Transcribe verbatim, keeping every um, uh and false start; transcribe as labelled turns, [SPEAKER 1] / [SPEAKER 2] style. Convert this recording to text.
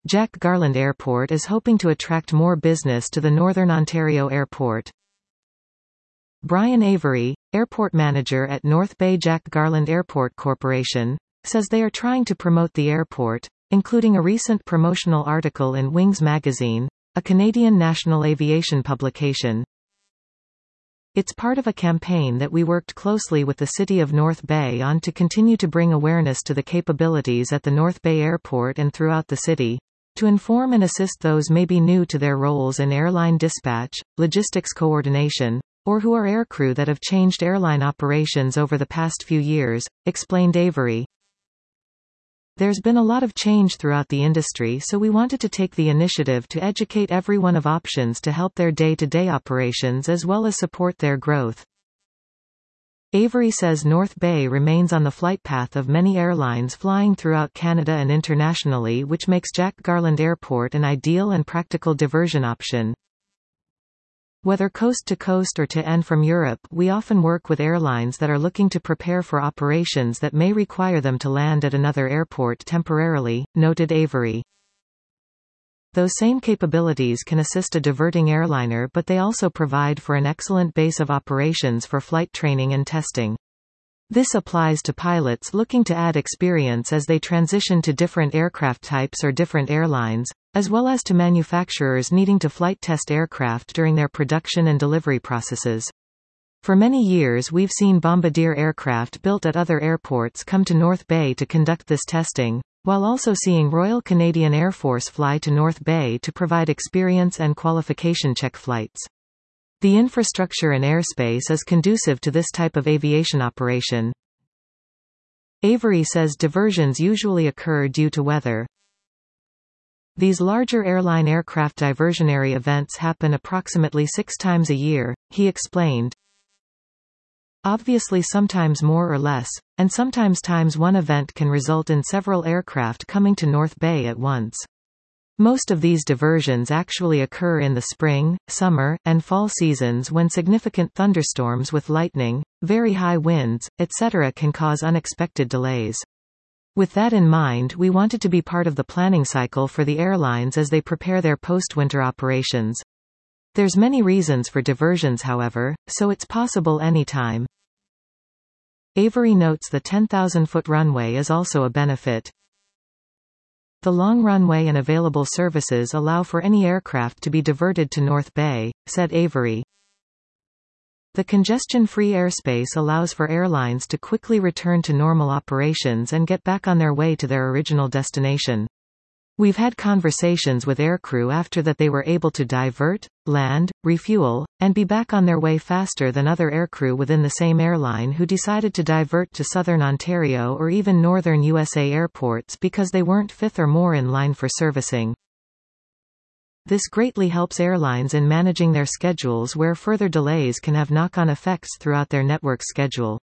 [SPEAKER 1] Jack Garland Airport is hoping to attract more business to the Northern Ontario Airport. Brian Avery, airport manager at North Bay Jack Garland Airport Corporation, says they are trying to promote the airport, including a recent promotional article in Wings magazine, a Canadian national aviation publication. It's part of a campaign that we worked closely with the City of North Bay on to continue to bring awareness to the capabilities at the North Bay Airport and throughout the city, to inform and assist those maybe new to their roles in airline dispatch, logistics coordination, or who are aircrew that have changed airline operations over the past few years, explained Avery. There's been a lot of change throughout the industry, so we wanted to take the initiative to educate everyone of options to help their day-to-day operations as well as support their growth. Avery says North Bay remains on the flight path of many airlines flying throughout Canada and internationally, which makes Jack Garland Airport an ideal and practical diversion option. Whether coast to coast or to and from Europe, we often work with airlines that are looking to prepare for operations that may require them to land at another airport temporarily, noted Avery. Those same capabilities can assist a diverting airliner, but they also provide for an excellent base of operations for flight training and testing. This applies to pilots looking to add experience as they transition to different aircraft types or different airlines, as well as to manufacturers needing to flight test aircraft during their production and delivery processes. For many years we've seen Bombardier aircraft built at other airports come to North Bay to conduct this testing, while also seeing Royal Canadian Air Force fly to North Bay to provide experience and qualification check flights. The infrastructure and airspace is conducive to this type of aviation operation. Avery says diversions usually occur due to weather. These larger airline aircraft diversionary events happen approximately six times a year, he explained. Obviously sometimes more or less, and sometimes times one event can result in several aircraft coming to North Bay at once. Most of these diversions actually occur in the spring, summer, and fall seasons when significant thunderstorms with lightning, very high winds, et cetera can cause unexpected delays. With that in mind, we wanted to be part of the planning cycle for the airlines as they prepare their post-winter operations. There's many reasons for diversions, however, so it's possible any time. Avery notes the ten thousand foot runway is also a benefit. The long runway and available services allow for any aircraft to be diverted to North Bay, said Avery. The congestion-free airspace allows for airlines to quickly return to normal operations and get back on their way to their original destination. We've had conversations with aircrew after that they were able to divert, land, refuel, and be back on their way faster than other aircrew within the same airline who decided to divert to Southern Ontario or even Northern U S A airports because they weren't fifth or more in line for servicing. This greatly helps airlines in managing their schedules where further delays can have knock-on effects throughout their network schedule.